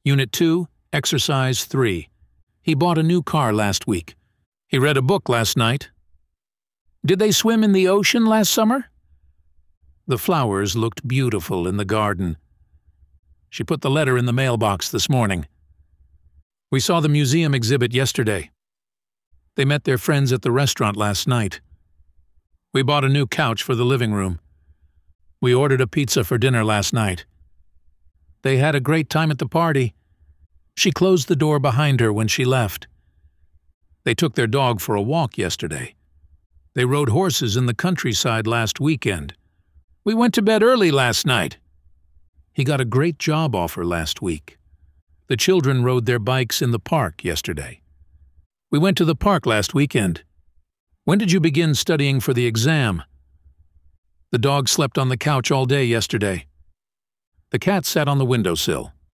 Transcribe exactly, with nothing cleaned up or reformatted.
Unit two, Exercise three. He bought a new car last week. He read a book last night. Did they swim in the ocean last summer? The flowers looked beautiful in the garden. She put the letter in the mailbox this morning. We saw the museum exhibit yesterday. They met their friends at the restaurant last night. We bought a new couch for the living room. We ordered a pizza for dinner last night. They had a great time at the party. She closed the door behind her when she left. They took their dog for a walk yesterday. They rode horses in the countryside last weekend. We went to bed early last night. He got a great job offer last week. The children rode their bikes in the park yesterday. We went to the park last weekend. When did you begin studying for the exam? The dog slept on the couch all day yesterday. The cat sat on the windowsill.